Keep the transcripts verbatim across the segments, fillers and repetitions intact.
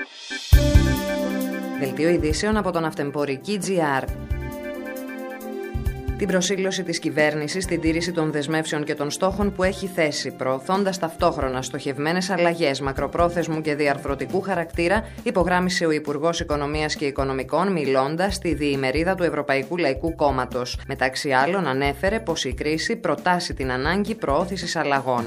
Δελτίο ειδήσεων από τον Αυτεμπορική τζι αρ. Την προσήλωση της κυβέρνησης στην τήρηση των δεσμεύσεων και των στόχων που έχει θέσει, προωθώντας ταυτόχρονα στοχευμένες αλλαγές μακροπρόθεσμου και διαρθρωτικού χαρακτήρα, υπογράμμισε ο Υπουργός Οικονομίας και Οικονομικών μιλώντας στη διημερίδα του Ευρωπαϊκού Λαϊκού Κόμματος. Μεταξύ άλλων, ανέφερε πως η κρίση προτάσει την ανάγκη προώθησης αλλαγών.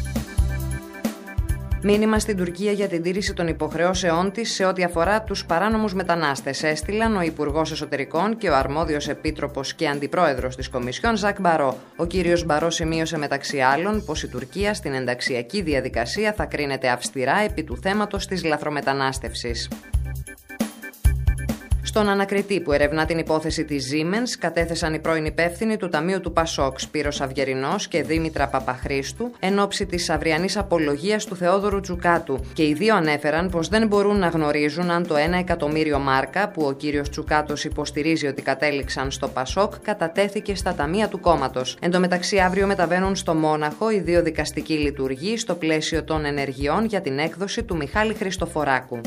Μήνυμα στην Τουρκία για την τήρηση των υποχρεώσεών της σε ό,τι αφορά τους παράνομους μετανάστες έστειλαν ο Υπουργός Εσωτερικών και ο αρμόδιος επίτροπος και αντιπρόεδρος της Κομισιόν, Ζακ Μπαρό. Ο κύριος Μπαρό σημείωσε μεταξύ άλλων πως η Τουρκία στην ενταξιακή διαδικασία θα κρίνεται αυστηρά επί του θέματος της λαθρομετανάστευσης. Στον ανακριτή που ερευνά την υπόθεση της Siemens κατέθεσαν οι πρώην υπεύθυνοι του Ταμείου του Πασόκ, Σπύρος Αυγερινός και Δήμητρα Παπαχρήστου, εν ώψη της αυριανής απολογίας του Θεόδωρου Τσουκάτου, και οι δύο ανέφεραν πως δεν μπορούν να γνωρίζουν αν το ένα εκατομμύριο μάρκα που ο κύριος Τσουκάτος υποστηρίζει ότι κατέληξαν στο Πασόκ κατατέθηκε στα ταμεία του κόμματος. Εν τω μεταξύ, αύριο μεταβαίνουν στο Μόναχο οι δύο δικαστικοί λειτουργοί στο πλαίσιο των ενεργειών για την έκδοση του Μιχάλη Χριστοφοράκου.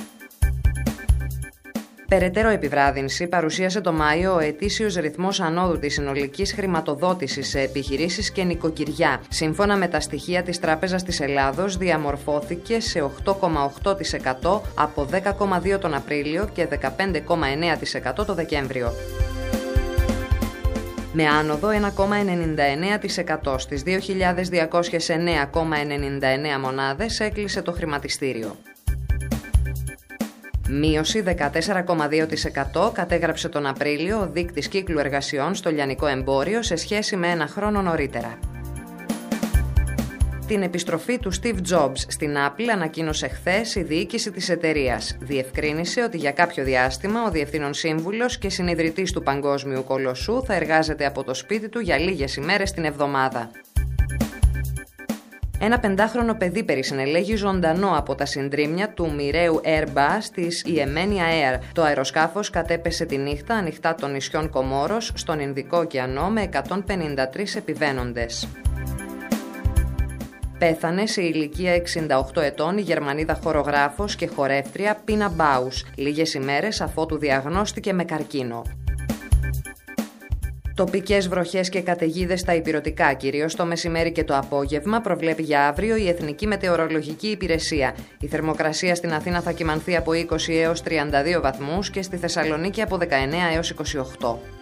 Περαιτέρω επιβράδυνση παρουσίασε το Μάιο ο ετήσιος ρυθμός ανόδου της συνολικής χρηματοδότησης σε επιχειρήσεις και νοικοκυριά. Σύμφωνα με τα στοιχεία της Τράπεζας της Ελλάδος, διαμορφώθηκε σε οκτώ κόμμα οκτώ τοις εκατό από δέκα κόμμα δύο τοις εκατό τον Απρίλιο και δεκαπέντε κόμμα εννέα τοις εκατό το Δεκέμβριο. Με άνοδο ένα κόμμα ενενήντα εννέα τοις εκατό στις δύο χιλιάδες διακόσιες εννέα κόμμα ενενήντα εννέα μονάδες έκλεισε το χρηματιστήριο. Μείωση δεκατέσσερα κόμμα δύο τοις εκατό κατέγραψε τον Απρίλιο ο δείκτης κύκλου εργασιών στο λιανικό εμπόριο σε σχέση με ένα χρόνο νωρίτερα. Την επιστροφή του Steve Jobs στην Apple ανακοίνωσε χθες η διοίκηση της εταιρείας. Διευκρίνησε ότι για κάποιο διάστημα ο διευθύνων σύμβουλος και συνιδρυτής του παγκόσμιου κολοσσού θα εργάζεται από το σπίτι του για λίγες ημέρες την εβδομάδα. Ένα πεντάχρονο παιδί περισυνελέγει ζωντανό από τα συντρίμμια του μοιραίου Airbus της Ιεμένια Air. Το αεροσκάφος κατέπεσε τη νύχτα ανοιχτά των νησιών Κομόρος στον Ινδικό ωκεανό με εκατόν πενήντα τρεις επιβαίνοντες. Πέθανε σε ηλικία εξήντα οκτώ ετών η Γερμανίδα χορογράφος και χορεύτρια Πίνα Μπάους, λίγες ημέρες αφότου διαγνώστηκε με καρκίνο. Τοπικές βροχές και καταιγίδες στα ηπειρωτικά, κυρίως το μεσημέρι και το απόγευμα, προβλέπει για αύριο η Εθνική Μετεωρολογική Υπηρεσία. Η θερμοκρασία στην Αθήνα θα κυμανθεί από είκοσι έως τριάντα δύο βαθμούς και στη Θεσσαλονίκη από δεκαεννέα έως είκοσι οκτώ.